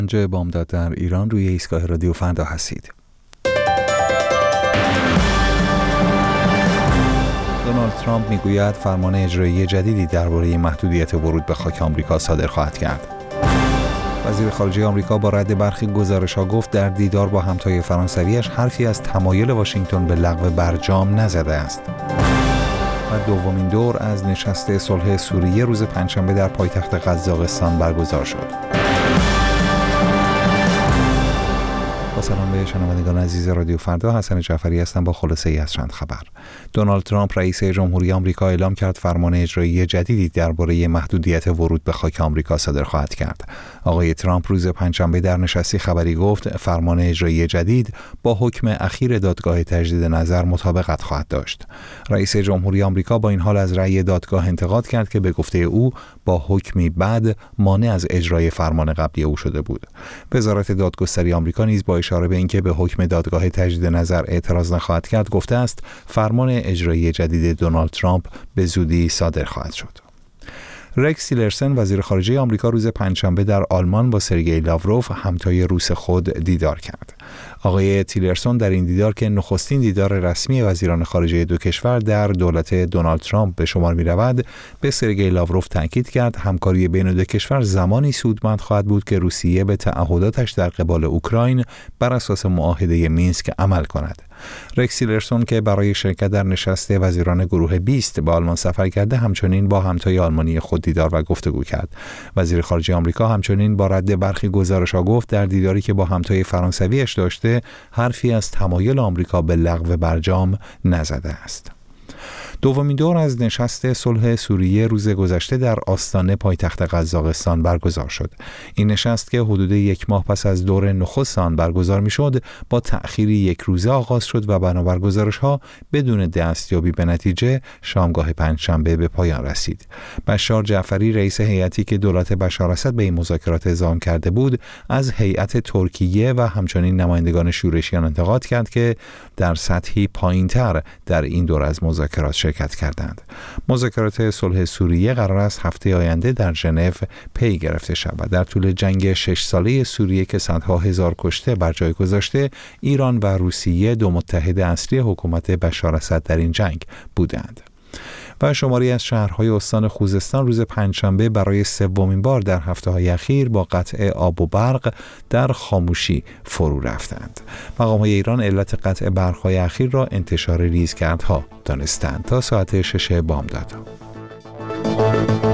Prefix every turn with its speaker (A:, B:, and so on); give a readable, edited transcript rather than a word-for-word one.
A: اینجا بامداد در ایران روی ایستگاه رادیو فردا هستید. دونالد ترامپ میگوید فرمان اجرایی جدیدی درباره محدودیت ورود به خاک آمریکا صادر خواهد کرد. وزیر خارجه آمریکا با رد برخی گزارش‌ها گفت در دیدار با همتای فرانسویش حرفی از تمایل واشنگتن به لغو برجام نزده است. و دومین دور از نشست صلح سوریه روز پنجشنبه در پایتخت قزاقستان برگزار شد. با سلام به شنوندگان عزیز رادیو فردا، حسن جعفری هستم با خلاصه ای از چند خبر. دونالد ترامپ رئیس جمهوری آمریکا اعلام کرد فرمان اجرایی جدیدی درباره محدودیت ورود به خاک آمریکا صادر خواهد کرد. آقای ترامپ روز پنجشنبه در نشستی خبری گفت فرمان اجرایی جدید با حکم اخیر دادگاه تجدید نظر مطابقت خواهد داشت. رئیس جمهوری آمریکا با این حال از رأی دادگاه انتقاد کرد که به گفته او با حکمی بد مانع از اجرای فرمان قبلی او شده بود. وزارت دادگستری آمریکا نیز با اشاره به اینکه به حکم دادگاه تجدید نظر اعتراض نخواهد کرد گفته است فرمان اجرایی جدید دونالد ترامپ به زودی صادر خواهد شد. رکس تیلرسن وزیر خارجه آمریکا روز پنجشنبه در آلمان با سرگئی لاوروف همتای روس خود دیدار کرد. آقای تیلرسون در این دیدار که نخستین دیدار رسمی وزیران خارجه دو کشور در دولت دونالد ترامپ به شمار می رود، به سرگئی لاوروف تاکید کرد همکاری بین دو کشور زمانی سودمند خواهد بود که روسیه به تعهداتش در قبال اوکراین بر اساس معاهده مینسک عمل کند. رکس تیلرسون که برای شرکت در نشست وزیران گروه 20 به آلمان سفر کرده همچنین با همتای آلمانی خود دیدار و گفتگو کرد. وزیر خارجه آمریکا همچنین با رد برخی گزارش‌ها گفت در دیداری که با همتای فرانسویش داشته حرفی از تمایل آمریکا به لغو برجام نزده است. دومین دور از نشست صلح سوریه روز گذشته در آستانه پایتخت قزاقستان برگزار شد. این نشست که حدود یک ماه پس از دور نخست آن برگزار می‌شد، با تأخیری یک روزه آغاز شد و بنابر گزارش‌ها بدون دستیابی به نتیجه شامگاه پنجشنبه به پایان رسید. بشار جعفری رئیس هیئتی که دولت بشار اسد به این مذاکرات اعزام کرده بود، از هیئت ترکیه و همچنین نمایندگان شورشیان انتقاد کرد که در سطحی پایین‌تر در این دور از مذاکرات شرکت کردند. مذاکرات صلح سوریه قرار است هفته آینده در ژنو پی گرفته شود. در طول جنگ 6 ساله سوریه که صدها هزار کشته بر جای گذاشته، ایران و روسیه دو متحد اصلی حکومت بشار اسد در این جنگ بودند. و شماری از شهرهای استان خوزستان روز پنجشنبه برای سومین بار در هفته‌های اخیر با قطع آب و برق در خاموشی فرو رفتند. مقام‌های ایران علت قطع برق‌های اخیر را انتشار ریزگردها دانستند. تا ساعت 6 بامداد.